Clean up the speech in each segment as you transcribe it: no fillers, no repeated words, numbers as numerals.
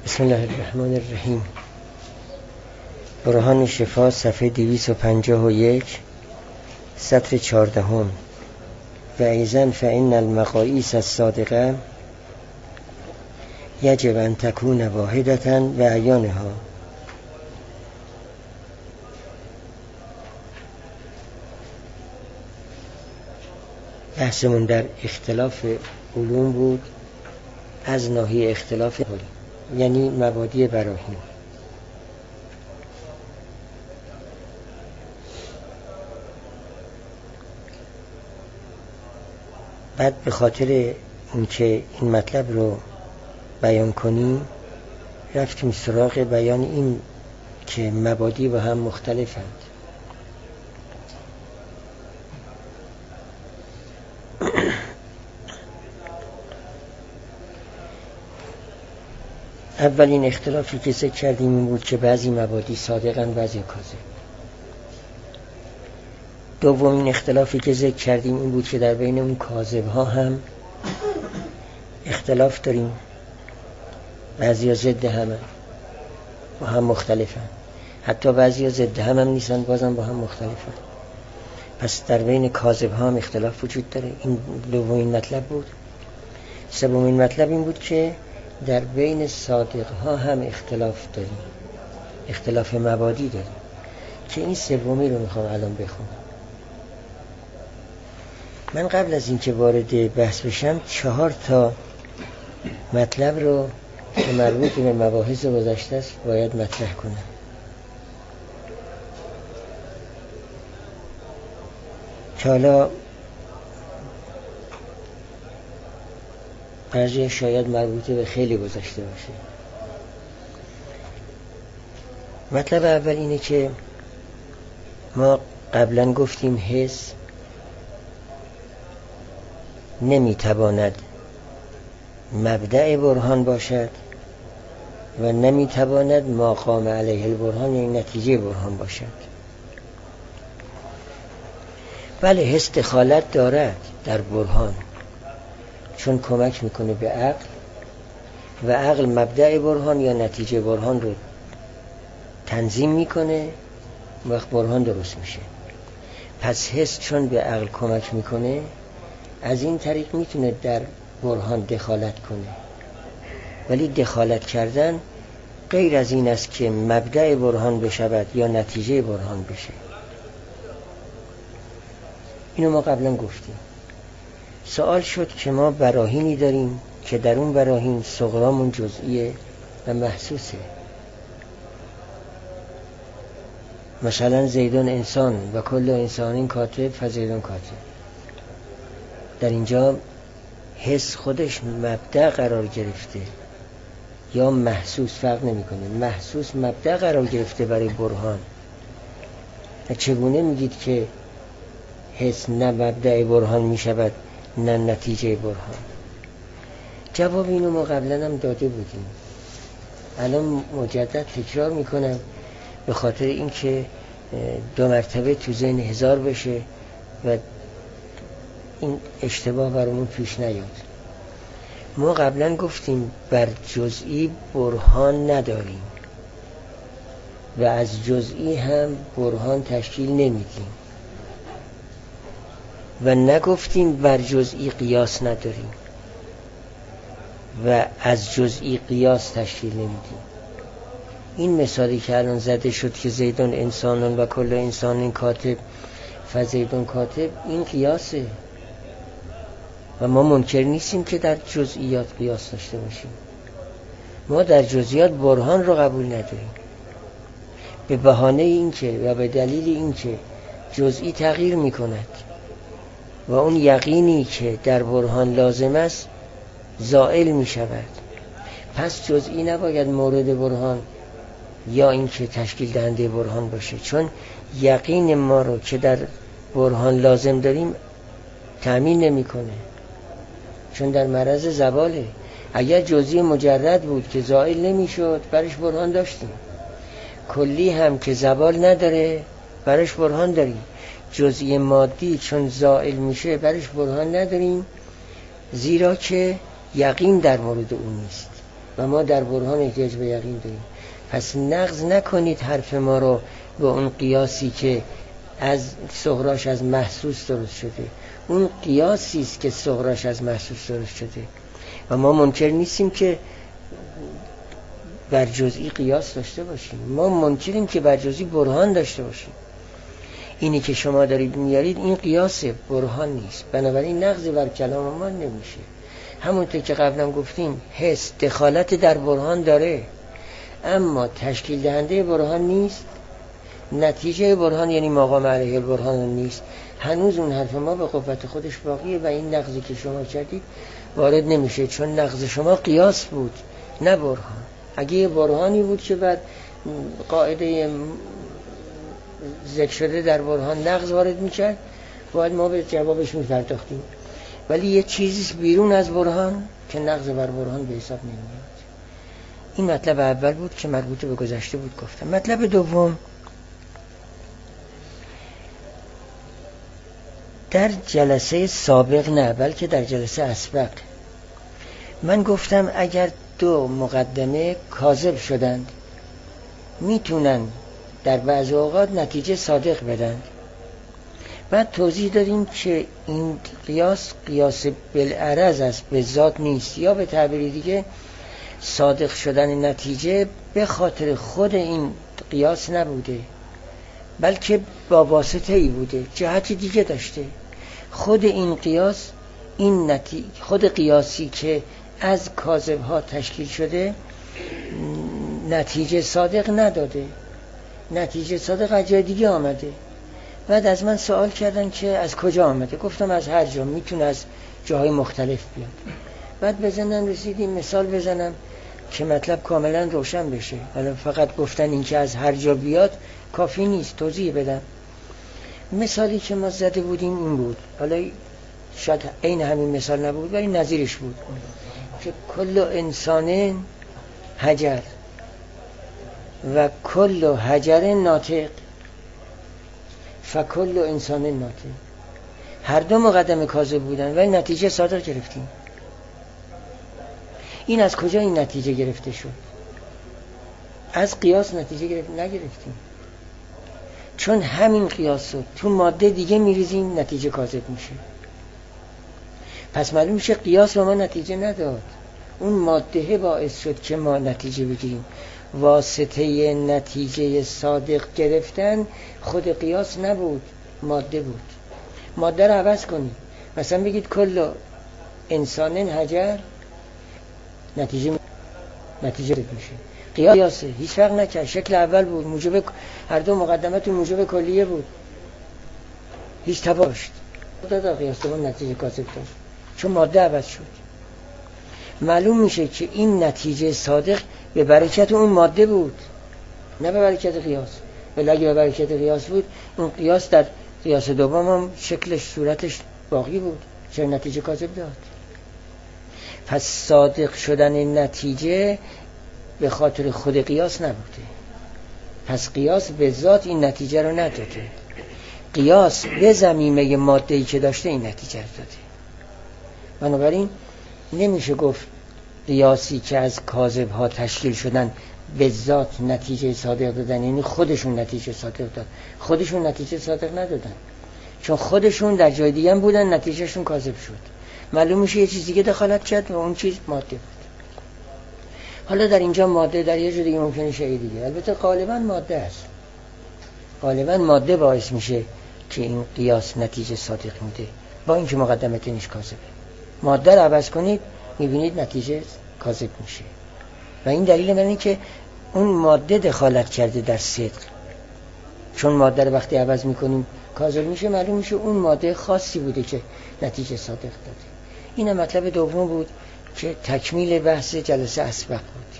بسم الله الرحمن الرحیم. برهان شفا صفحه 251 سطر 14. و ایضا فإن المقاییس الصادقه یجب ان تکون واحدة و اعیانها. بحثمون در اختلاف علوم بود از ناحیه اختلاف علوم، یعنی مبادی براهین. بعد به خاطر اینکه این مطلب رو بیان کنیم رفتیم سراغ بیان این که مبادی با هم مختلفند. اولین اختلافی که ذکر کردیم این بود که بعضی مبادی صادقن بعضی کاذب. دومین اختلافی که ذکر کردیم این بود که در بین اون کاذب ها هم اختلاف داریم، بعضی ها ضد همن با هم مختلفن، حتی بعضی ها ضد هم نیستن بازم با هم مختلفن. پس در بین کاذب ها هم اختلاف وجود داره. این دومین مطلب بود. سومین مطلب این بود که در بین صادق ها هم اختلاف داریم، اختلاف مبادی داریم، که این سومی رو میخوام الان بخونم. من قبل از اینکه وارد بحث بشم 4 مطلب رو که مربوط به مباحث گذشته است باید مطرح کنم. که حالا بعضی شاید مربوط به خیلی گذشته باشه. مطلب اول اینه که ما قبلا گفتیم حس نمیتواند مبدأ برهان باشد و نمیتواند ما قام علیه البرهان یعنی نتیجه برهان باشد. بله حس دخالت دارد در برهان چون کمک میکنه به عقل و عقل مبدأ برهان یا نتیجه برهان رو تنظیم میکنه، وقت برهان درست میشه. پس حس چون به عقل کمک میکنه از این طریق میتونه در برهان دخالت کنه، ولی دخالت کردن غیر از این است که مبدأ برهان بشود یا نتیجه برهان بشه. اینو ما قبلا گفتیم. سوال شد که ما براهینی داریم که در اون براهین صغرامون جزئیه و محسوسه. مثلا زیدون انسان و کل انسانین کاتب فزیدون کاتب. در اینجا حس خودش مبدأ قرار گرفته یا محسوس فرق نمیکنه. محسوس مبدأ قرار گرفته برای برهان. چگونه میگید که حس نه مبدأ برهان میشود نه نتیجه برهان؟ جواب اینو ما قبلا هم داده بودیم، الان مجدد تکرار میکنم به خاطر اینکه 2 مرتبه تو ذهن هزار بشه و این اشتباه برامون پیش نیاد. ما قبلا گفتیم بر جزئی برهان نداریم و از جزئی هم برهان تشکیل نمیدیم و نگفتیم بر جزئی قیاس نداریم و از جزئی قیاس تشکیل نمیدیم. این مثالی که الان زده شد که زیدون انسانون و کل انسانین کاتب فزیدون کاتب، این قیاسه و ما منکر نیستیم که در جزئیات قیاس داشته باشیم. ما در جزئیات برهان رو قبول نداریم به بهانه اینکه و به دلیل اینکه جزئی تغییر میکند و اون یقینی که در برهان لازم است زائل میشود. پس جزئی نباید مورد برهان یا اینکه تشکیل دهنده برهان باشه، چون یقین ما رو که در برهان لازم داریم تأمین نمیکنه، چون در معرض زواله. اگر جزئی مجرد بود که زائل نمیشد برش برهان داشتیم، کلی هم که زوال نداره برش برهان داریم. جزئی مادی چون زائل میشه برش برهان نداریم، زیرا که یقین در مورد اون نیست. و ما در برهان احتیاج به یقین داریم. پس نقض نکنید حرف ما رو به اون قیاسی که از صغراش از محسوس درست شده. اون قیاسی است که صغراش از محسوس درست شده و ما منکر نیستیم که بر جزئی قیاس داشته باشیم. ما منکریم که بر جزئی برهان داشته باشیم. اینی که شما دارید میارید این قیاسه، برهان نیست. بنابراین نقض بر کلام ما نمیشه. همونطور که قبلا گفتیم حس دخالت در برهان داره اما تشکیل دهنده برهان نیست. نتیجه برهان یعنی مقام علیه البرهان نیست. هنوز اون حرف ما به قوت خودش باقیه و این نقضی که شما کردید وارد نمیشه، چون نقض شما قیاس بود نه برهان. اگه یه برهانی بود که بعد قاعده ذکر شده در برهان نقض وارد میکرد باید ما به جوابش میپرداختیم، ولی یه چیزی بیرون از برهان که نقض بر برهان به حساب نمیاد. این مطلب اول بود که مربوط به گذشته بود گفتم. مطلب دوم، در جلسه سابق نه بلکه در جلسه اسبق من گفتم اگر دو مقدمه کاذب شدند میتونن در بعض اوقات نتیجه صادق بدن. بعد توضیح دادیم که این قیاس بالعرض است، به ذات نیست، یا به تعبیر دیگه صادق شدن نتیجه به خاطر خود این قیاس نبوده بلکه با واسطه ای بوده، جهت دیگه داشته. خود این قیاس، این خود قیاسی که از کاذب ها تشکیل شده نتیجه صادق نداده، نتیجه صادق از جای دیگه آمده. بعد از من سوال کردن که از کجا آمده، گفتم از هر جا، میتونه از جاهای مختلف بیاد. بعد بزنن رسیدیم مثال بزنم که مطلب کاملا روشن بشه. حالا فقط گفتن این که از هر جا بیاد کافی نیست، توضیح بدم. مثالی که ما زده بودیم این بود، حالا شاید این همین مثال نبود ولی نظیرش بود که کل انسان حجر و کل حجر ناطق فکل انسان ناطق. هر دو مقدمه کاذب بودن ولی نتیجه صادق گرفتیم. این از کجا این نتیجه گرفته شد؟ از قیاس نتیجه نگرفتیم، چون همین قیاس رو تو ماده دیگه میریزیم نتیجه کاذب میشه. پس معلوم میشه قیاس به ما نتیجه نداد، اون ماده باعث شد که ما نتیجه بگیریم. واسطه نتیجه صادق گرفتن خود قیاس نبود، ماده بود. ماده رو عوض کنید، مثلا بگید کل انسان حجر، نتیجه میشه. قیاسه، هیچ فرق نکرد. شکل اول بود، موجب هر دو مقدمات موجب کلیه بود، هیچ تباشت دادا قیاس دوم نتیجه کاذب داشت چون ماده عوض شد. معلوم میشه که این نتیجه صادق به برکت اون ماده بود نه به برکت قیاس. ولی اگه به برکت قیاس بود اون قیاس در قیاس دوم هم شکلش صورتش باقی بود، چرا نتیجه کاذب داد؟ پس صادق شدن نتیجه به خاطر خود قیاس نبوده، پس قیاس به ذات این نتیجه رو نداده، قیاس به ضمیمه ماده‌ای که داشته این نتیجه رو داده. بنابراین نمیشه گفت قیاسی که از کاذب ها تشکیل شدن به ذات نتیجه صادق دادن، یعنی خودشون نتیجه صادق داد. خودشون نتیجه صادق ندادن، چون خودشون در جای دیگه هم بودن، نتیجهشون کاذب شد. معلوم میشه یه چیز دیگه دخالت کرد و اون چیز ماده بود. حالا در اینجا ماده، در یه جور دیگه ممکنه شیء دیگه. البته غالبا ماده است، غالبا ماده باعث میشه که این قیاس نتیجه صادق میده، با اینکه مقدمه نیش کاذبه. ماده رو عوض کنید میبینید نتیجه کاذب میشه و این دلیل من اینه که اون ماده دخالت کرده در صدق. چون ماده رو وقتی عوض میکنیم کاذب میشه، معلوم میشه اون ماده خاصی بوده که نتیجه صادق داده. این مطلب دوم بود که تکمیل بحث جلسه اسبق بود.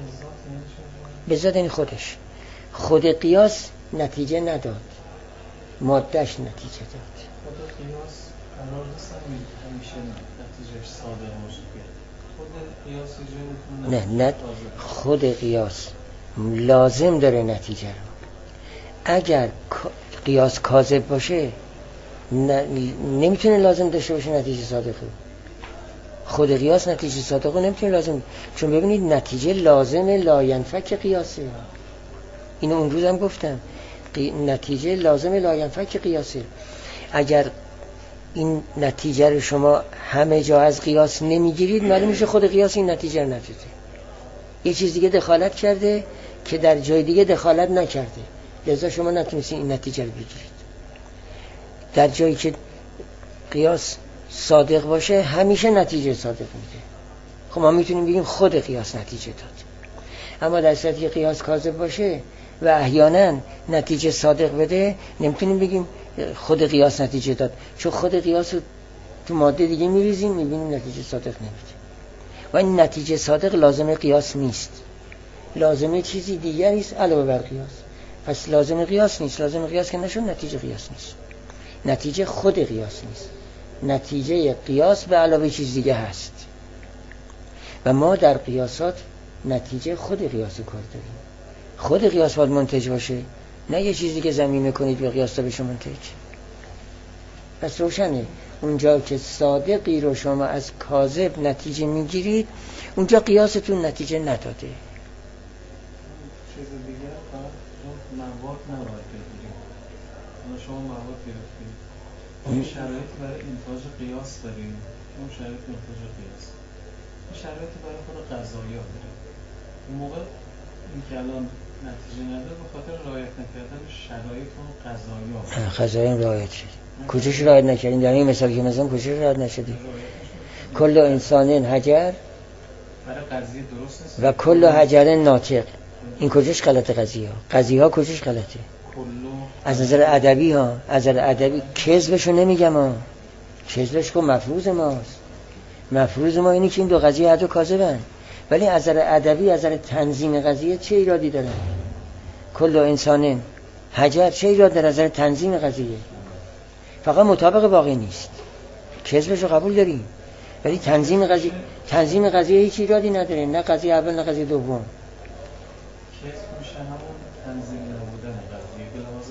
به ذات این خودش، خود قیاس نتیجه نداد، مادهش نتیجه داد. خود قیاس قرار نیست همیشه نتیجهش صادق باشه. خود قیاس نه خود قیاس لازم داره نتیجه رو. اگر قیاس کاذب باشه نمیتونه لازم داشته باشه نتیجه صادق رو. خود قیاس نتیجه صادق رو نمیتونه لازم، چون ببینید نتیجه لازم لا ینفک قیاسه. اینو اون روزم گفتم، نتیجه لازم لا ینفک قیاسه. اگر این نتیجه رو شما همه جا از قیاس نمیگیرید، معلوم میشه خود قیاس این نتیجه رو نداده، یه چیز دیگه دخالت کرده که در جای دیگه دخالت نکرده، لذا شما نتونستید این نتیجه رو بگیرید. در جایی که قیاس صادق باشه همیشه نتیجه صادق میده. خب ما میتونیم بگیم خود قیاس نتیجه داد. اما در صورتی که قیاس کاذب باشه و احیانا نتیجه صادق بده، نمیتونیم بگیم خود قیاس نتیجه داد، چون خود قیاس رو تو ماده دیگه میریزیم میبینیم نتیجه صادق نمیده. و این نتیجه صادق لازم قیاس نیست، لازم چیزی دیگری است علاوه بر قیاس. پس لازم قیاس نیست، لازم قیاس که نشد نتیجه قیاس نیست، نتیجه خود قیاس نیست، نتیجه قیاس به علاوه چیز دیگه هست. و ما در قیاسات نتیجه خود قیاس کار داریم. خود قیاس باید منتج باشه، نه یه چیزی که ضمیمه کنید به قیاس تا بشه منتج. پس روشنه اونجا که صادقی رو شما از کاذب نتیجه میگیرید، اونجا قیاستون نتیجه نداده. چیز دیگه مواد نباید بگیریم. شما مواد گرفتید، این شرایط برای انتاج قیاس داریم، اون شرایط انتاج قیاس، این شرایط برای خود قضایا داریم. اون موقع این که الان نتیجه نداره به خاطر رعایت نکردن شرایط اون قضایا. قضایا رعایت شد. کجاش رعایت نکردیم؟ در این مثالی که مثلا کجاش رعایت نشدیم؟ کل انسان حجر برای قضیه درست نیست و کل حجر ناطق. این کجاش غلطه؟ قضیه ها کجاش غلطه؟ از نظر ادبی ها، از نظر ادبی کذبشو نمیگم ها، کذبش که مفروض ماست. مفروض ما اینه که این دو قضیه هر دو کاذبن، ولی از نظر ادبی، از نظر تنظیم قضیه چه ایرادی داره؟ کل انسان حجر چه ایراد داره از نظر تنظیم قضیه؟ فقط مطابق باقی نیست، کذبشو قبول داریم ولی تنظیم قضیه هیچ ایرادی نداره، نه قضیه اول نه قضیه دوم. کذب میشه همون تنظیم نبودن قضیه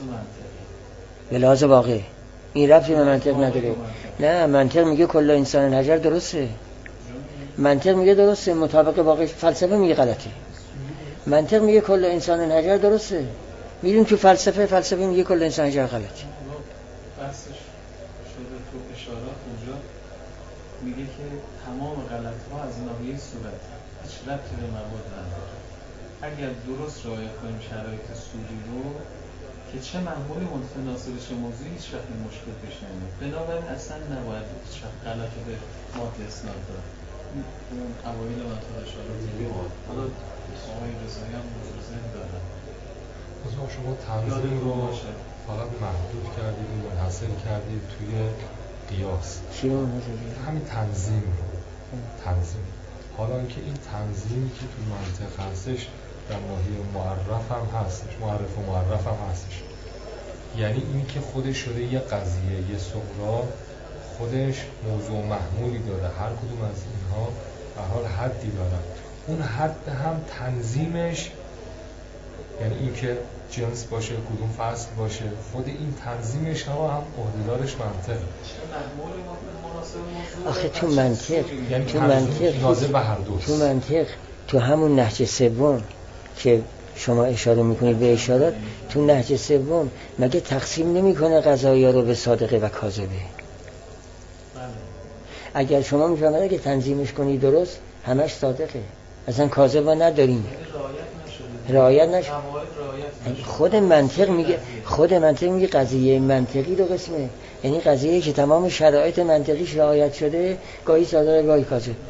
به لحاظ منطقی، به لحاظ واقع. این ربطی به منطق نداره. نه، منطق میگه کل انسان حجر درسته، منطق میگه درسته، مطابق واقع. فلسفه میگه غلطه. منطق میگه کل انسان حجر درسته، میریم تو فلسفه میگه کل انسان حجر غلطه. بحثش شده تو اشارات اونجا میگه که تمام غلط‌ها از ناحیه صورت، هیچ ربطی به مواد نداره. اگر درست رعایت کنیم شرایط سوری رو که چه معمولی متناسب چه موضوعی، هیچ وقت مشکل پیش نمیاد. بنابراین اصلا نباید هیچ وقت غلطی به ماده اسناد داد. اون اوایل منطقه اشارات دیگه حالا آقای رضایی هم موضوع دارن. شما تنظیم رو فقط محدود کردید و منحصر کردید توی قیاس. همین تنظیم رو حالا اینکه این تنظیمی که توی منطق هستش در ناحیه معرف هم هستش، معرف و معرف هم هستش، یعنی این که خودش شده یه قضیه، یه سغرا، خودش موضوع محمولی داره، هر کدوم از اینها به حال حدی داره. اون حد هم تنظیمش، یعنی این که جنس باشه، کدوم فصل باشه، خود این تنظیمش هم عهده‌دارش منطقه. آخه تو منطق، یعنی تو منطق تو همون نهج سوم که شما اشاره میکنید به اشارات، تو نهج سوم مگه تقسیم نمیکنه قضایا رو به صادقه و کاذبه؟ اگر شما میفهمید که تنظیمش کنی درست، همش صادقه، اصلا کاذب نداریم. رعایت نشد. خود منطق میگه قضیه منطقی دو قسمه، یعنی قضیه‌ای که تمام شرایط منطقیش رعایت شده، گاهی صادق گاهی کاذب. قضیه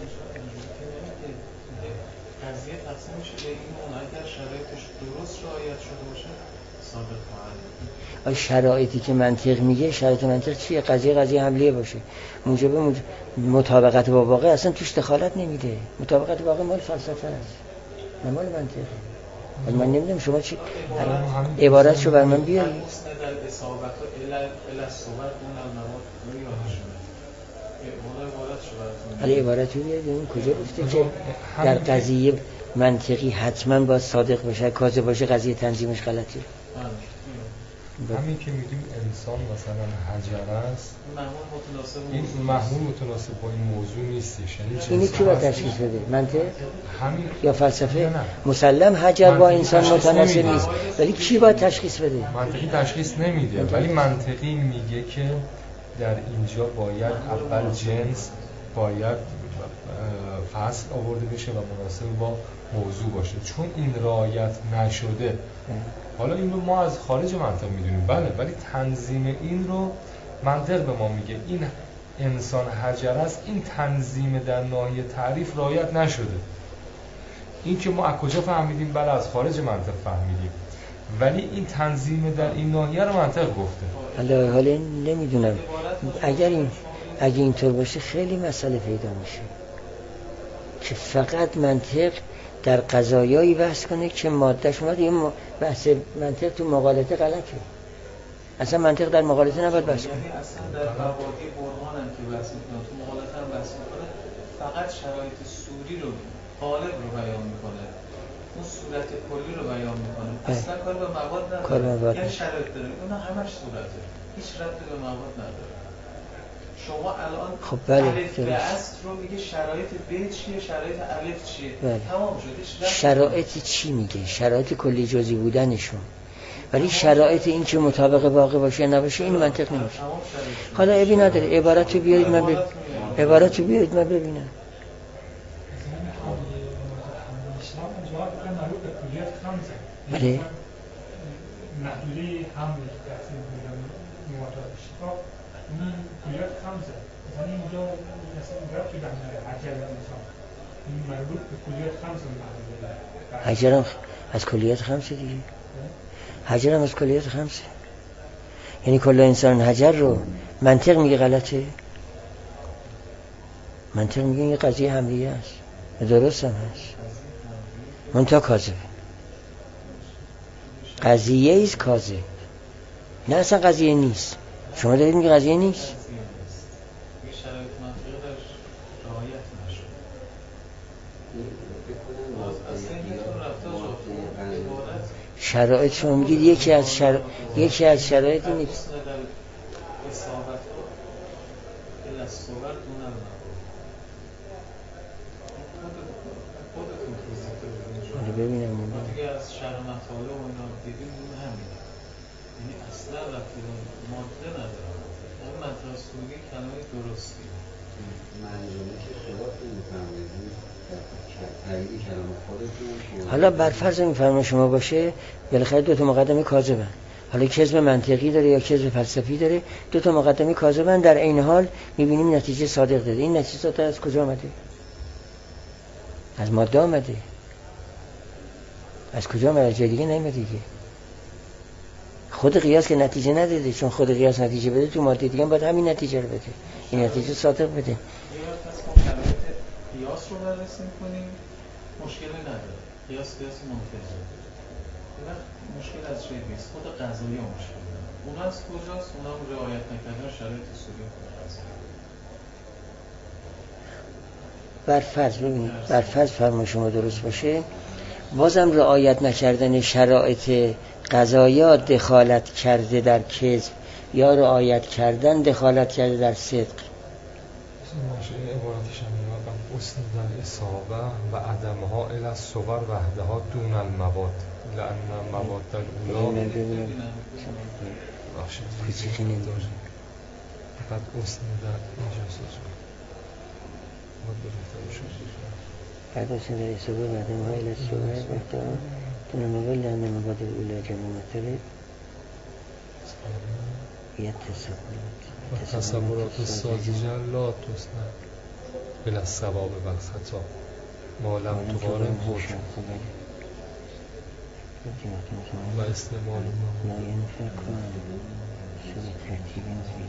تقسیم میشه به این اگر شرایطش درست رعایت شده باشه صادق خواهد. شرایطی که منطق میگه، شرایط منطق چیه؟ قضیه حملیه باشه، موجب مطابقت با واقع، اصلا توش دخالت نمیده. مطابقت با واقع مال فلسفه است، نه مال منطق. من نمیدونم شما چی عبارتشو بر من بیارید. علی عبارتشو بیارید این کجا گفته که در قضیه منطقی حتما باید صادق باشه، کاذب باشه قضیه تنظیمش غلطه؟ همین که میگیم انسان مثلا حجر است، این محمول متناسب با این موضوع نیستش. اینی کی باید تشخیص بده؟ منطق همین یا فلسفه؟ مسلم حجر با انسان متناسب نیست، ولی کی باید تشخیص بده؟ منطقی تشخیص نمیده، ولی منطقی میگه که در اینجا باید اول جنس باید فصل آورده بشه و مناسب با موضوع باشه. چون این رعایت نشده، حالا این رو ما از خارج منطق میدونیم بله، ولی تنظیم این رو منطق به ما میگه این انسان حجر است، این تنظیم در ناحیه تعریف رعایت نشده. این که ما از کجا فهمیدیم؟ بله از خارج منطق فهمیدیم، ولی این تنظیم در این ناحیه رو منطق گفته. حالا نمیدونم اگه اینطور باشه خیلی مسئله پیدا میشه که فقط منطق در قضایایی بحث کنه که مادهش اومد. یه بحث منطق تو مقالطه غلطه. اصلا منطق در مقالطه نباید بحث کنه. اصلا در مبادی برهان هم که بحث میکنه، تو مقالطه هم بحث میکنه، فقط شرایط صوری رو قالب رو بیان میکنه، اون صورت کلی رو بیان میکنه. اصلا کار به مواد نداره. یعنی شرایط داره، اونا همش صورته، هیچ ربطی به مواد نداره. شما الان خب بله الف به اصل رو میگه شرایط ب چیه، شرایط الف چیه، بله. تمام شد. شرایط چی میگه؟ شرایط کلی جزئی بودنشون، ولی شرایط این که مطابق واقع باشه نباشه این منطق نمیشه. حالا ابی نداره، عبارت رو بیارید من ببینم. بله محدوده حمل تقسیم مواتات اشتقاق این کلیات خمسه، مثلا اینجا مثلا ربطی به حجر انسان، این مربوط به کلیات خمسه محدوده. حجر هم از کلیات خمسه دیگه. حجر هم از کلیات خمسه، یعنی کل انسان حجر رو منطق میگه غلطه. منطق میگه این قضیه حملیه است، درست هم هست، منطقه کاذبه. قضیه ایست کاذب، نه اصلا قضیه نیست. شما دارید میگه قضیه نیست. شرایط شما میگید یکی از شرایط نیست. ببینم ما دیگه از شرح مطالب و اینا دیدیم همین، یعنی اصلا رفتی ماده ندارم. این مطلب سوری کلمه درستی منظومه که خلاف میفهمید تایید کلمه خودتون. حالا بر فرض میفرما شما باشه بالاخره دو تا مقدمه کاذبن، حالا کذب منطقی داره یا کذب فلسفی داره، دو تا مقدمه کاذبن، در عین حال میبینیم نتیجه صادق داده. این نتیجه صادق از کجا آمده؟ از ماده آمده. از کجا آمده؟ جای دیگه نیامده دیگه. خود قیاس که نتیجه نداده، چون خود قیاس نتیجه بده تو ماده دیگه باید همین نتیجه رو بده، این نتیجه صادق بده. قیاس رو بررسی می‌کنیم مشکلی نداره، قیاس منتجه. مشکل از چیه نیست؟ خود قضایی مشکل داره. اون از کجاست؟ اونم رعایت نکردن شرایط سوری قضایی. بر فرض فرمان شما درست باشه، بازم رعایت نکردن شرایط قضایا دخالت کرده در کذب یا رعایت کردن دخالت کرده در صدق. ماشه عبارتش هم میگم اسم در اصابه و عدمها الی الصور وحدها دون المواد لأن مواد در اولا کوچیکی نداره. فقط اسم در اینجا سازه بعد اسم در اصابه و عدمها الی الصور وحدها دون المواد لأن مواد در اولا جمع مطلب و تصورات سازیجه لا تسنه بلا الثواب و الخطا ما لم تقارن حکم و استعمال لا ينفع كون سوى ترتیب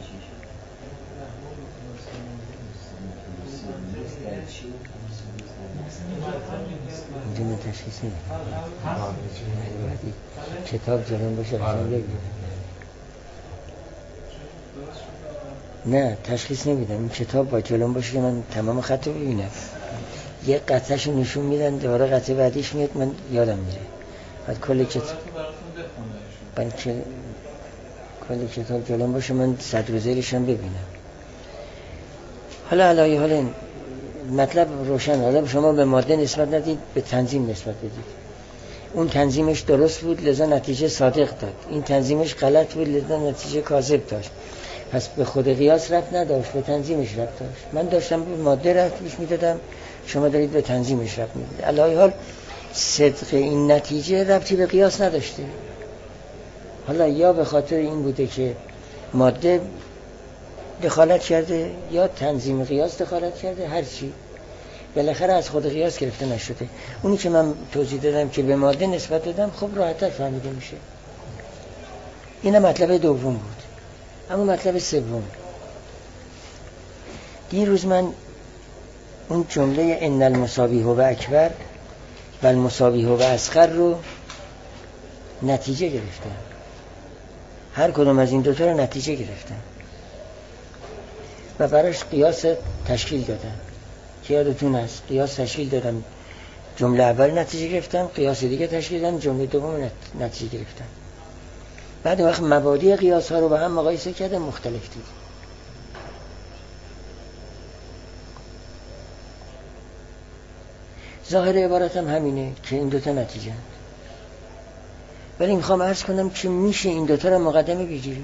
اینجا من تشخیص نمیدونم. کتاب جلوم باشه رسان بگیم. نه تشخیص نمیدم، این کتاب با جلوم باشه که من تمام خط رو ببینم. یه قطعش رو نشون میدن، دوباره قطعه بعدیش میاد من یادم میره. بعد کل کتاب کلی کتاب جلوم باشه من صدر زیرش هم ببینم. حالا علایه حال مطلب روشن. حالا شما به ماده نسبت ندید، به تنظیم نسبت بدید. اون تنظیمش درست بود لذا نتیجه صادق داد، این تنظیمش غلط بود لذا نتیجه کاذب داشت. پس به خود قیاس ربط نداشت، به تنظیمش ربط داشت. من داشتم به ماده ربطش میدادم، شما دارید به تنظیمش ربط میدید. علایه حال صدق این نتیجه ربطی به قیاس نداشته. حالا یا به خاطر این بوده که ماده دخالت کرده یا تنظیم قیاس دخالت کرده، هر چی بالاخره از خود قیاس گرفته نشده. اونی که من توضیح دادم که به ماده نسبت دادم خب راحت‌تر فهمیده میشه. این مطلب دوم بود. اما مطلب سوم، دیروز من اون جمله ان المساوی هو اکبر و المساوی هو اصغر رو نتیجه گرفتم. هر کدوم از این دوتا رو نتیجه گرفتم و براش قیاس تشکیل دادم که یادتون هست قیاس تشکیل دادم. جمله اول نتیجه گرفتم، قیاس دیگه تشکیل دادم، جمله دوم نتیجه گرفتم. بعد وقت مبادی قیاس ها رو با هم مقایسه کردم، مختلف دید. ظاهر عبارتم همینه که این دوتا نتیجه هست. ولی میخوام عرض کنم که میشه این دوتا رو مقدمه بگیرید.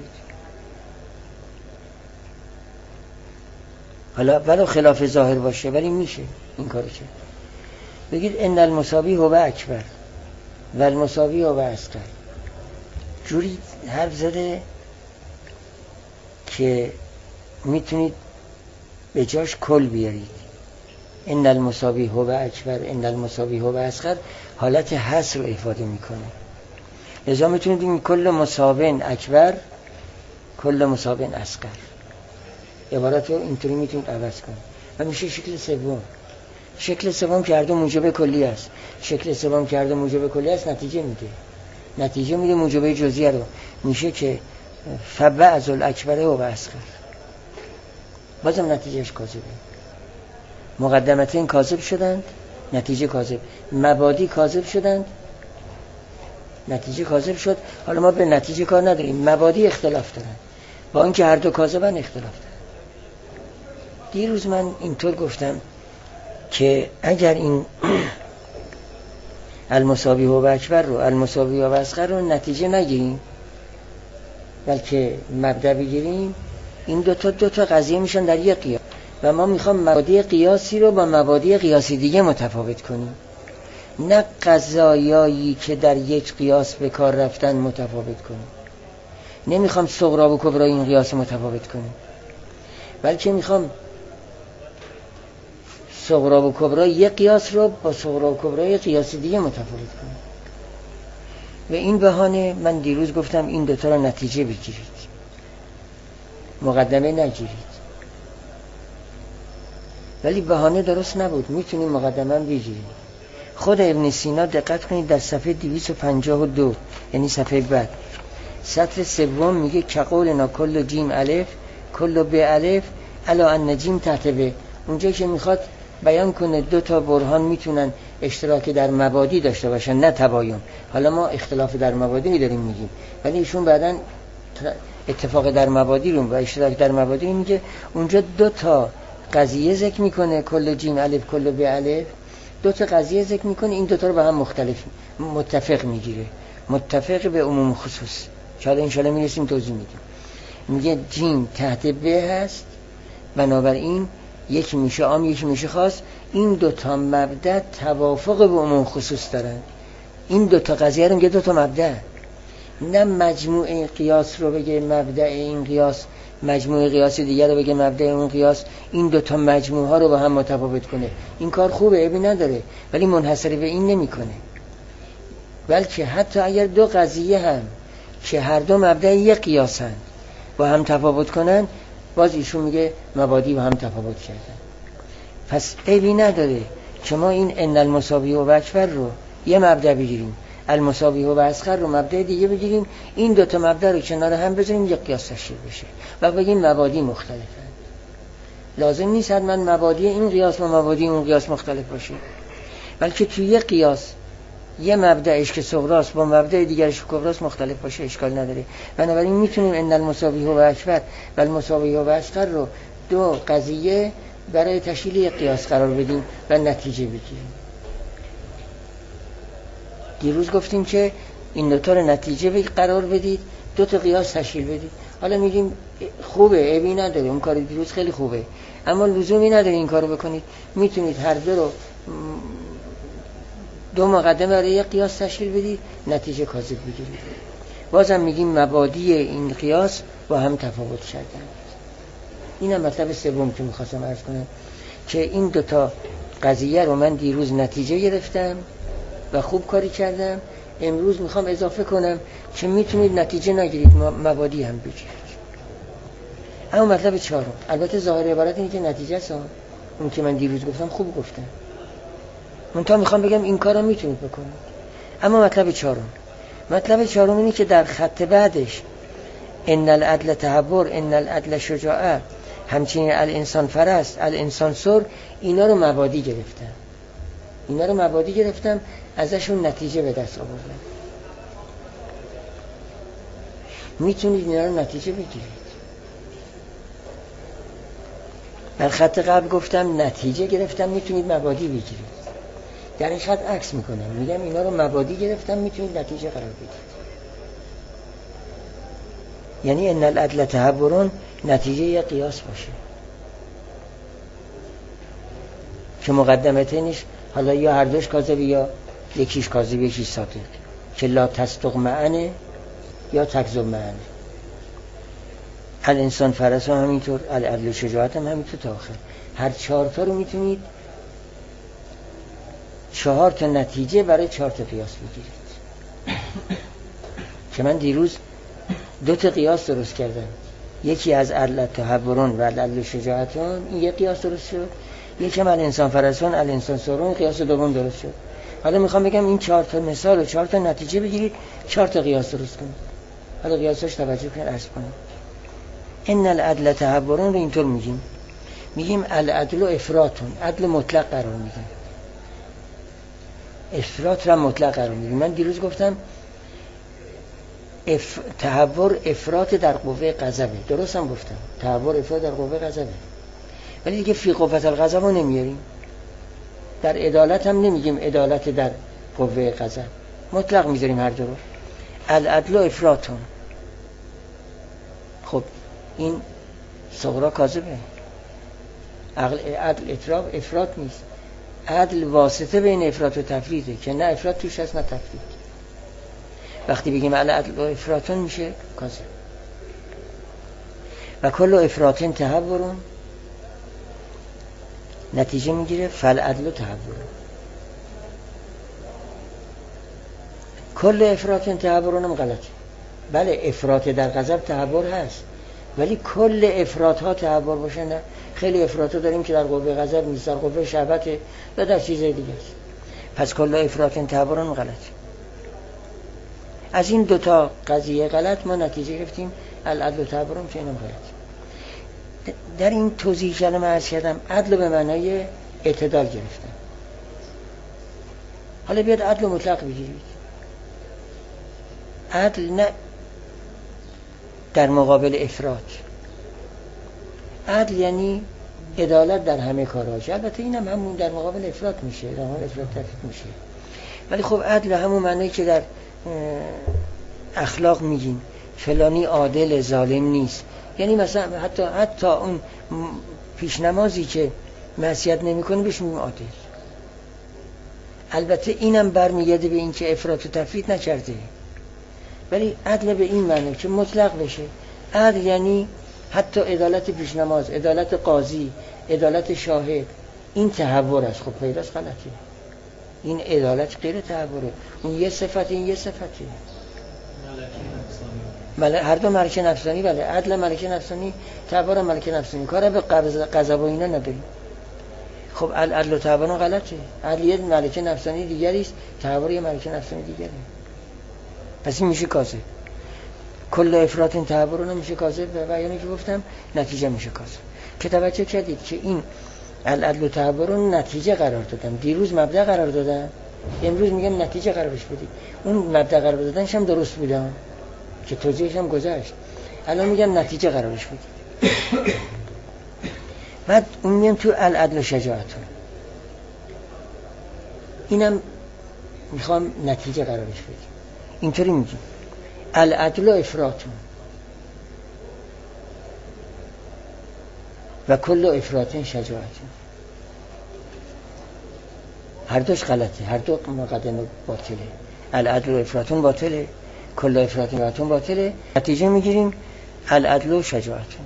حالا ولو خلاف ظاهر باشه ولی میشه این کارو کرد. بگید ان المساوی هو اکبر و المساوی هو اصغر. جوری حرف زده که میتونید به جاش کل بیارید. ان المساوی هو اکبر، ان المساوی هو اصغر حالت حصر رو افاده میکنه. لذا میتونید این کل مساوین اکبر کل مساوین اصغر عبارت رو اینطوری میتونید عوض کنید و میشه شکل سوم. شکل سوم که هر دو موجب کلی است. شکل سوم که هر دو موجب کلی است نتیجه میده موجب جزئیه رو. میشه که فبعض الاکبر و اصغر. بازم نتیجهش کاذبه. مقدمتین کاذب شدند، نتیجه کاذب. مبادی کاذب شدند، نتیجه کاذب شد. حالا ما به نتیجه کار نداریم، مبادی اختلاف دارن، با اینکه هر دو کاذبن اختلاف دارن. دیروز من اینطور گفتم که اگر این المساوی هو اکبر رو المساوی هو اصغر رو نتیجه نگیریم بلکه مبدأ بگیریم، این دوتا قضیه میشن در یک قیاس و ما میخوام مبادی قیاسی رو با مبادی قیاسی دیگه متفاوت کنیم، نه قضایایی که در یک قیاس به کار رفتن متفاوت کنیم. نمیخوام صغرا و کبرا این قیاس متفاوت کنیم، بلکه میخوام صغرا و کبرا یک قیاس رو با صغرا و کبرا یک قیاس دیگه متفاوت کنیم. و این بهانه من دیروز گفتم این دوتا رو نتیجه بگیرید، مقدمه نگیرید. ولی بهانه درست نبود، میتونیم مقدمه بگیریم. خود ابن سینا دقت کنید در صفحه 252 یعنی صفحه بعد سطر سوم میگه که قولنا کل جیم الف کل ب الف الا ان جیم تحت ب. اونجا که میخواد بیان کنه دو تا برهان میتونن اشتراک در مبادی داشته باشن نه تباین. حالا ما اختلاف در مبادی داریم میگیم، ولی ایشون بعدن اتفاق در مبادی رو و اشتراک در مبادی میگه. اونجا دو تا قضیه ذکر میکنه، کل جیم الف کل ب الف، دو تا قضیه ذکر میکنه، این دو تا رو با هم متفق میگیره، متفق به عموم خصوص. شاید انشالله میرسیم توضیح میدیم. میگه جیم تحت ب هست، بنابراین یکی میشه عام یکی میشه خاص. این دو تا مبدأ توافق به عموم خصوص دارن. این دو تا قضیه رو میگه دو تا مبدأ، نه مجموعه قیاس رو بگه مبدأ این قیاس، مجموعه قیاس دیگر رو بگه مبدأ اون قیاس. این دو تا مجموعه ها رو با هم متفاوت کنه. این کار خوبه، عیبی نداره، ولی منحصر به این نمیکنه. بلکه حتی اگر دو قضیه هم که هر دو مبدأ یک قیاسن با هم تفاوت کنن، باز ایشون میگه مبادی با هم تفاوت کردن. پس عیبی نداره که ما این ان المساوی و اکبر رو یه مبدأ بگیریم، المساوی و اصغر رو مبدأ دیگه بگیریم، این دو تا مبدأ رو کنار هم بذاریم یک قیاس تشکیل بشه و بگیم مبادی مختلفن. لازم نیست حتما مبادی این قیاس و مبادی اون قیاس مختلف باشه، بلکه توی یک قیاس یه مبدأش که صغراست با مبدأ دیگرش کبراست مختلف باشه اشکال نداره. بنابراین میتونیم ان المساوی هو اکبر و المساوی هو اصغر رو دو قضیه برای تشکیل یک قیاس قرار بدیم و نتیجه بگیریم. دیروز گفتیم که این دو تا رو نتیجه قرار بدید، دو تا قیاس تشکیل بدید. حالا میگیم خوبه، عیبی نداره، اون کار دیروز خیلی خوبه، اما لزومی نداره این کارو بکنید. میتونید هر دو رو دو مقدمه برای یک قیاس تشکیل بدید، نتیجه کاذب بگیرید. بازم میگیم مبادی این قیاس با هم تفاوت کردن. اینم مطلب سوم که میخواستم عرض کنم که این دوتا قضیه رو من دیروز نتیجه گرفتم و خوب کاری کردم. امروز میخوام اضافه کنم که میتونید نتیجه نگیرید، مبادی هم بگیرید. اما مطلب چهارم، البته ظاهر عبارت اینه که نتیجه است، اون که من دیروز گفتم خوب گفتم، منتها میخوام بگم این کار رو میتونید بکنید. اما مطلب چهارم اینه که در خط بعدش ان العدل تهور، ان العدل شجاعه، همچنین الانسان فرست، الانسان سر، اینا رو مبادی گرفتم، ازشون نتیجه به دست آوردم. میتونید اینا رو نتیجه بگیرید. در خط قبل گفتم نتیجه گرفتم، میتونید مبادی بگیرید. در این خط عکس میکنم، میگم اینا رو مبادی گرفتم، میتونید نتیجه قرار بدید. یعنی ان العدل تهورون نتیجه یک قیاس باشه که مقدمتینش حالا یا هر دوش کاذب یا یکیش کاذب یکیش صادق، که لا تصدق معنه یا تکذب معنه. الانسان فرس هم همینطور، العدل و شجاعت هم همینطور تا آخر. هر چهار تا رو میتونید 4 تا نتیجه برای 4 تا قیاس بگیرید. که من دیروز 2 تا قیاس درست کردم، یکی از العدل تهورون و العدل شجاعتون، این یک قیاس درست شد. یکی هم الانسان فرسون الانسان سرون، قیاس دوم درست شد. حالا میخوام بگم این 4 تا مثال و 4 تا نتیجه بگیرید، 4 تا قیاس درست کنید. حالا قیاساش توجه کنید، عرض کنم. ان العدل تهورون رو اینطور میگیم العدل افراطون، عدل مطلق قرار میدیم، افراط را مطلق قرار میدیم. من دیروز گفتم تهور افراط در قوه غضبه، درست هم گفتم، تهور افراط در قوه غضبه، ولی دیگه فی قوت الغضب رو نمیاریم. در عدالت هم نمیگیم عدالت در قوه غضب، مطلق میذاریم هر دو رو. العدل و افراطون. خب این صغرا کاذبه، عدل افراط نیست، عدل واسطه بین افراط و تفریطه که نه افراط توش هست نه تفریط. وقتی بگیم العدل و افراطون میشه کاذب. و کل افراطین تهورون، نتیجه میگیره فالعدل و تهورون. کل افراطین تهورون هم غلطه. بله افراط در غضب تهور هست، ولی کل افراط ها تهور باشه نه. خیلی افراط ها داریم که در قوه غضب نیست، در قوه شهوته و در چیزهای دیگه است. پس کل افراطین تهورون غلطه. از این 2 تا قضیه غلط ما نتیجه گرفتیم العدل و تهورون که اینم غلط. در این توضیح کلمه عرض کردم عدل به معنای اعتدال گرفتم. حالا بیاد عدل مطلق بگیرید. عدل نه در مقابل افراط. عدل یعنی عدالت در همه کارهاش. البته اینم همون در مقابل افراط میشه، در مقابل افراط تفریط میشه. ولی خب عدل همون معنی که در اخلاق میگیم فلانی عادل ظالم نیست. یعنی مثلا حتی اون پیش نمازی که معصیت نمیکنه بهش میگیم عادل. البته اینم برمیگرده به این که افراط و تفریط نکرده، ولی عدل به این معنی که مطلق بشه. عدل یعنی حتی عدالت پیش نماز، عدالت قاضی، عدالت شاهد، این تهور است. خب پیداست غلطه، این عدالت غیر تهوره، اون یه صفت، این یه صفته. هر دو ملکه نفسانی. بله عدل ملکه نفسانی، تهور ملکه نفسانی، کار به غضب و اینا نداریم. خب العدل و تهور غلطه. عدل یه ملکه نفسانی دیگری است، تهور یه ملکه نفسانی دیگری. پس این میشه کاذب. کل افراط این تهور نمیشه کاذب و یعنی که گفتم نتیجه میشه کاذب. که توجه کردید که این العدل و تهور نتیجه قرار دادم، دیروز مبدأ قرار دادم، امروز میگم نتیجه قرارش بدید. اون مبدا قرار دادنش هم درست بوده که توضیحش هم گذشت. الان میگم نتیجه قرارش بدید. بعد اون میگم تو العدل و شجاعتون، اینم میخوام نتیجه قرارش بدید. اینطوری میگیم العدل و افراطون و کل افراطین شجاعتون. هر دوش غلطه، هر دو مقدمه باطله. العدل و افراطون باطله، کل افراطین باطله. نتیجه میگیریم العدل و شجاعتون.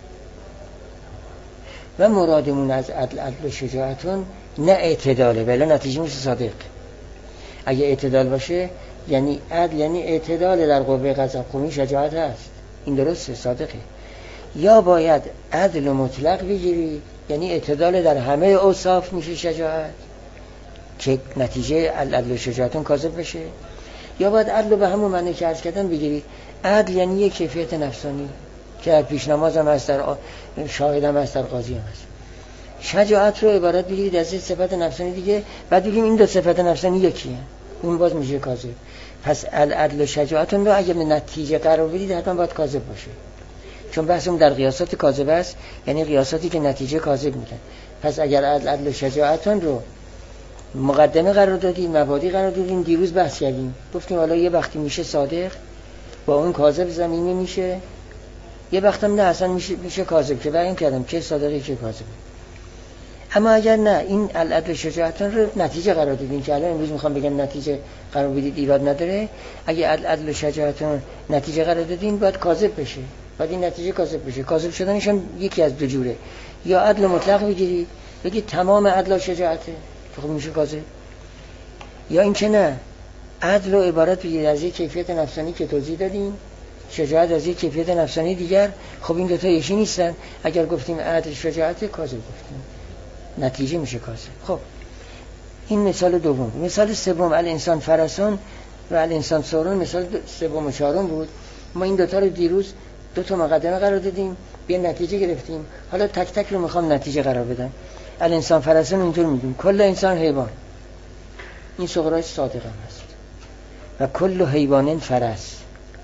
و مرادمون از عدل و شجاعتون نه اعتداله، ولی نتیجه میشه صادق. اگه اعتدال باشه یعنی عدل، یعنی اعتدال در قوه غضب، خونی شجاعت هست. این درسته، صادقه. یا باید عدل و مطلق بگیری، یعنی اعتدال در همه اوصاف میشه شجاعت، که نتیجه عدل و شجاعتون کاذب بشه. یا باید عدل به همون معنی که عرض کردم بگیری. عدل یعنی یک کیفیت نفسانی که در پیش نماز هم هست، در شاهد هم هست، در قاضی هم هست. شجاعت رو عبارت بگیرید از یک صفت نفسانی دیگه، بعد بگیم این دو صفت نفسانی یکیه، اون باز میشه کاذب. پس العدل و شجاعتون رو اگه به نتیجه قرار بدید حتما باید کاذب باشه، چون بحثم در قیاسات کاذب است، یعنی قیاساتی که نتیجه کاذب میدن. پس اگر عدل و شجاعتون رو مقدمه قرار دادیم، مبادی قرار دادیم، دیروز بحث کردیم، گفتیم حالا یه وقتی میشه صادق با اون کاذب زمینی میشه، یه وقتم نه اصلا میشه کاذب، که بیان کردم که صادقی که کاذب. اما اگر نه این العدل و شجاعتون رو نتیجه قرار دادیم، که الان امروز میخوام بگم نتیجه قرار بدید، ایراد نداره. اگه العدل و شجاعتون نتیجه قرار دادین باید کاذب بشه، باید این نتیجه کاذب بشه. کاذب شدنش هم یکی از دو جوره، یا عدل مطلق بگیرید بگید تمام عدل و شجاعته، خب میشه کاذب. یا این که نه، عدل و عبارت بگیرید از یک کیفیت نفسانی که توضیح دادیم، شجاعت از یک کیفیت نفسانی دیگر. خب این دوتا یکی نیستن. اگر گفتیم عدل شجاعت، کاذب گفتیم، نتیجه میشه کاذب. خب این مثال دوم. مثال سوم الانسان فرسون و الانسان سورون، مثال سوم و چهارم بود. ما این دوتا رو دیروز دوتا مقدمه قرار دادیم، به نتیجه گرفتیم. حالا تک تک رو میخوام نتیجه قرار بدم. الانسان فرسون اینطور میگیم کل انسان حیوان، این صغرای صادق هم هست. و کل حیوان فرس،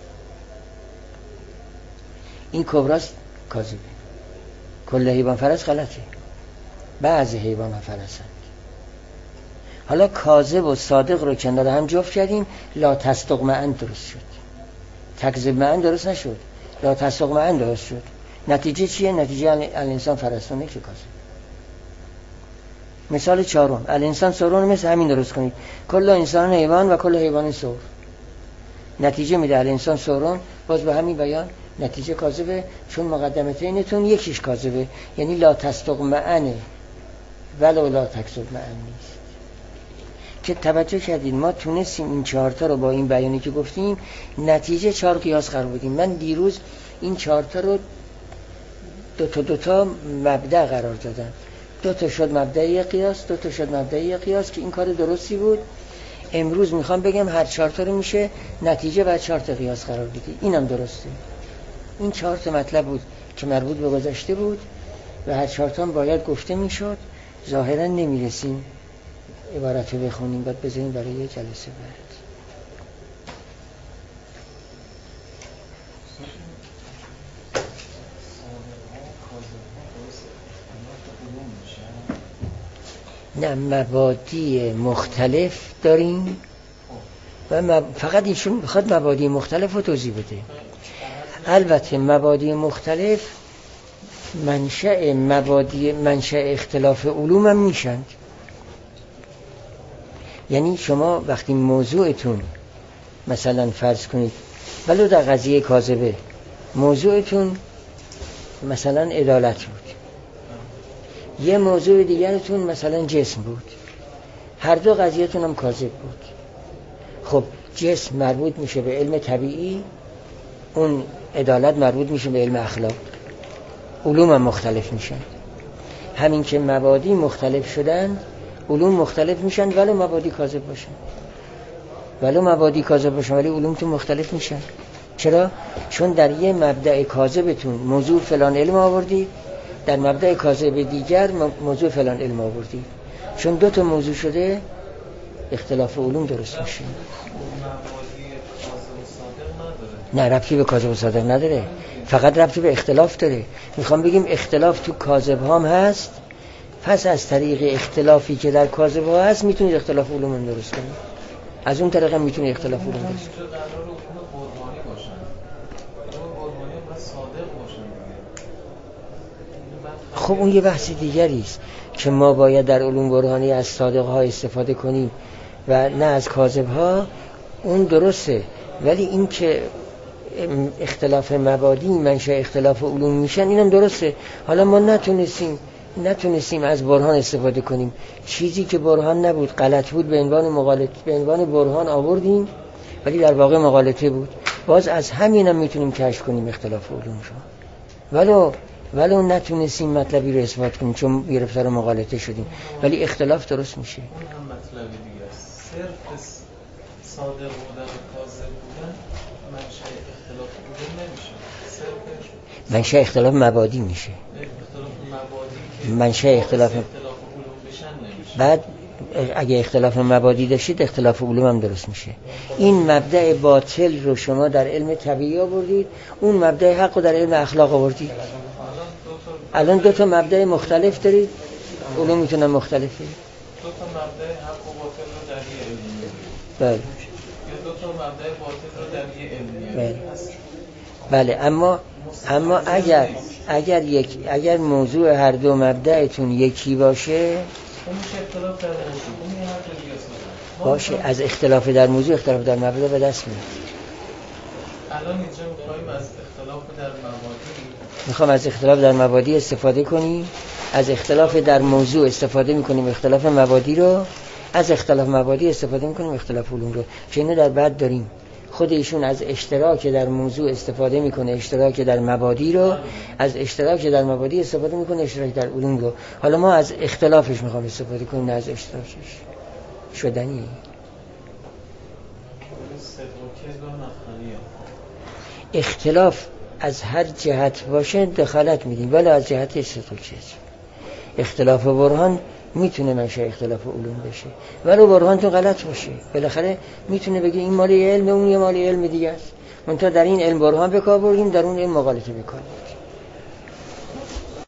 این کبراست کاذبه. کل حیوان فرس غلطه، بعضی حیوان ها فرسند. حالا کاذب و صادق رو کنار هم جفت کردیم، لا تصدق معن درست شد. تکذب معن درست نشد، لا تصدق معن درست شد. نتیجه چیه؟ نتیجه الانسان فرسونه که کاذب. مثال چهارم الانسان سورون، مثل همین درست کنید کل انسان حیوان و کل حیوان سور. نتیجه میده الانسان سورون، باز به همین بیان نتیجه کاذبه، چون مقدمتینتون یکیش کاذبه، یعنی لا تصدق معنه ولو لا تکذب معنی نیست. که توجه کردید ما تونستیم این چهارتا رو با این بیانی که گفتیم نتیجه 4 قیاس قرار بدیم. من دیروز این چهارتا رو دوتا مبدأ قرار دادم، 2 تا شد مبدأی قیاس، 2 تا شد مبدأی قیاس، که این کار درستی بود. امروز میخوام بگم هر 4 تا رو میشه نتیجه بعد 4 تا قیاس قرار بدید. اینم درسته. این 4 تا مطلب بود که مربوط به گذشته بود و هر 4 تا باید گفته میشد. ظاهرا نمیرسیم عبارت رو بخونیم، باید بذاریم برای یه جلسه بعد. نه، مبادی مختلف داریم و فقط ایشون میخواد مبادی مختلف رو توضیح بده. البته مبادی مختلف منشأ اختلاف علوم هم میشند. یعنی شما وقتی موضوعتون مثلا فرض کنید ولو در قضیه کاذبه موضوعتون مثلا عدالت بود، یه موضوع دیگرتون مثلا جسم بود، هر دو قضیهتون هم کاذب بود. خب جسم مربوط میشه به علم طبیعی، اون عدالت مربوط میشه به علم اخلاق، علوم هم مختلف میشن. همین که مبادی مختلف شدن علوم مختلف میشن، ولو مبادی کاذب باشن ولی علوم تو مختلف میشن. چرا؟ چون در یه مبدأ کاذبتون موضوع فلان علم آوردی، در مبدأ کاذب دیگر موضوع فلان علم آوردی. چون 2 تا موضوع شده اختلاف علوم درست میشه. نه ربطی به کاذب و صادق نداره، فقط ربطی به اختلاف داره. میخوام بگیم اختلاف تو کاذب هم هست، پس از طریق اختلافی که در کاذب ها هست میتونید اختلاف علوم هم درست کنید. از اون طریق هم میتونید اختلاف علوم درست کنید. خب اون یه بحث دیگری است که ما باید در علوم برهانی از صادق ها استفاده کنیم و نه از کاذب ها. اون درسته، ولی این که اختلاف مبادی منشأ اختلاف علوم میشن اینم درسته. حالا ما نتونستیم از برهان استفاده کنیم، چیزی که برهان نبود، غلط بود، به عنوان برهان آوردیم ولی در واقع مغالطه بود. باز از همینم میتونیم کشف کنیم اختلاف علوم رو، ولو نتونستیم مطلبی رو اثبات کنیم چون گرفتار مغالطه شدیم، ولی اختلاف درست میشه. اون هم مطلب دیگه است. صرف صادق بودن و کاذب بودن منشأ اختلاف علوم نمیشه. صرف منشأ اختلاف مبادی میشه. منشأ اختلاف علوم بشن نمیشه. بعد اگه اختلاف مبادی داشتید اختلاف علوم هم درست میشه. این مبدأ باطل رو شما در علم طبیعی آوردید، اون مبدأ حق رو در علم اخلاق آوردید. الان دو تا مبدأ مختلف دارید، علوم میتونن مختلفه. دو تا مبدأ حق و باطل رو در یه علمیه. بله. یا دو تا مبدأ باطل رو در یه علمیه. بله. اما اگر موضوع هر دو مبدأتون یکی باشه اختلاف در موضوع باشه، از اختلاف در موضوع اختلاف در مبدأ به دست میاد. الان اینجا میخوایم از اختلاف در میخوام از اختلاف در مبادی استفاده کنیم، از اختلاف در موضوع استفاده میکنیم اختلاف مبادی رو، از اختلاف مبادی استفاده میکنیم اختلاف علوم رو، که اینو در بعد داریم. خود ایشون از اشتراک در موضوع استفاده میکنه اشتراک در مبادی رو، از اشتراک در مبادی استفاده میکنه اشتراک در علوم رو. حالا ما از اختلافش میخوام استفاده کنیم نه از اشتراکش. شدنی اختلاف از هر جهت باشه دخالت میدیم، ولی از جهت استدلال اختلاف برهان میتونه منشأ اختلاف علوم بشه، ولی برهان تو غلط باشه. بالاخره میتونه بگه این مال علم، اون یه مال علم دیگه است. منتها در این علم برهان بکار بردیم، در اون علم مغالطه بکنیم.